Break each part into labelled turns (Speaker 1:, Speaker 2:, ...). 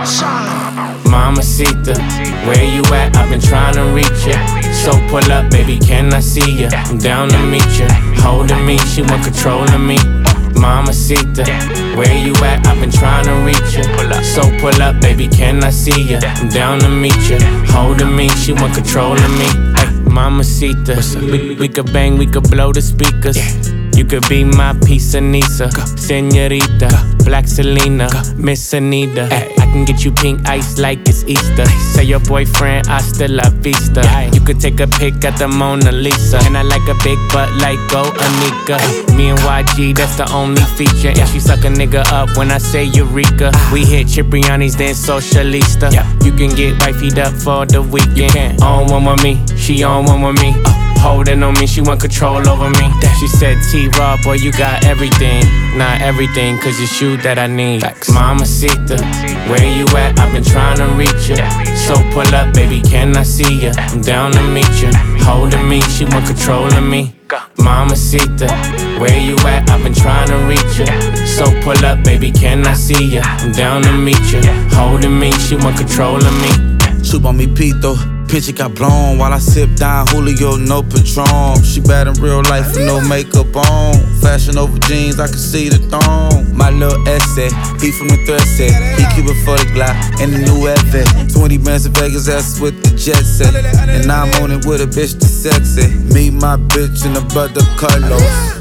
Speaker 1: Mamacita, where you at? I've been trying to reach ya. So pull up, baby, can I see ya? I'm down to meet ya. Holding me, she want control of me. Mamacita, where you at? I've been trying to reach ya. So pull up, baby, can I see ya? I'm down to meet ya. Holding me, she want control of me. Ay, Mamacita, we could bang, we could blow the speakers. You could be my piece of Nisa, Senorita, Black Selena, Miss Anita. I can get you pink ice like it's Easter. Say your boyfriend, hasta la vista. You could take a pic at the Mona Lisa. And I like a big butt like Go Anika. Me and YG, that's the only feature. And she suck a nigga up when I say Eureka. We hit Cipriani's, then Socialista. You can get wifey'd up for the weekend. On one with me, she on one with me. Holding on me, she want control over me. She said, T-Raw, boy, you got everything. Not everything, cause it's you that I need. Mamacita, where you at? I've been trying to reach ya. So pull up, baby, can I see ya? I'm down to meet ya. Holding me, she want control of me. Mamacita, where you at? I've been trying to reach ya. So pull up, baby, can I see ya? I'm down to meet ya. Holding me, she want control of me.
Speaker 2: Chupa mi pito, pinche cablon. While I sip down Julio, no Patron. She bad in real life with no makeup on. Fashion over jeans, I can see the thong. My little essay, he from the thread set. He keep it for the Glock and the new Evan. 20 bands in Vegas, that's with the jet set. And I'm on it with a bitch that's sexy. Me, my bitch, and the brother Carlos.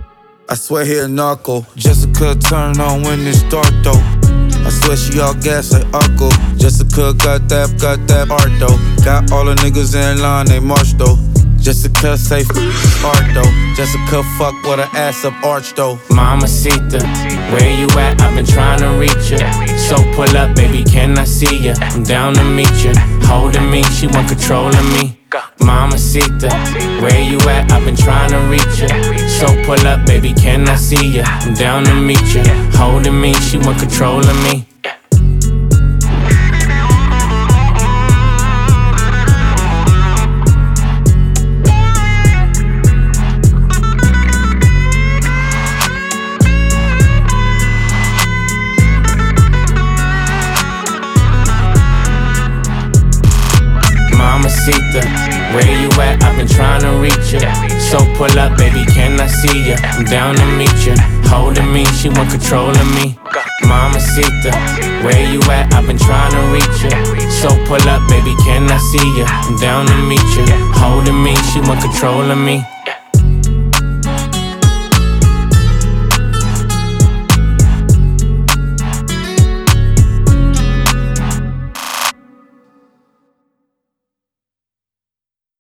Speaker 2: I swear he a narco. Jessica turn on when it's dark though. I swear she all gas like Uncle. Jessica got that art though. Got all the niggas in line, they march though. Jessica safe art though. Jessica fuck with her ass up arch though.
Speaker 1: Mamacita, where you at? I've been trying to reach ya. So pull up, baby, can I see ya? I'm down to meet ya. Holding me, she want control of me. Mamacita, where you at? I've been trying to reach ya. So pull up, baby, can I see ya? I'm down to meet ya. Holding me, she want control of me. Mamacita, where you at? I've been trying to reach ya. So pull up, baby, can I see ya? I'm down to meet ya. Holding me, she want control of me. Mamacita, where you at? I've been trying to reach ya. So pull up, baby, can I see ya? I'm down to meet ya. Holding me, she want control of me.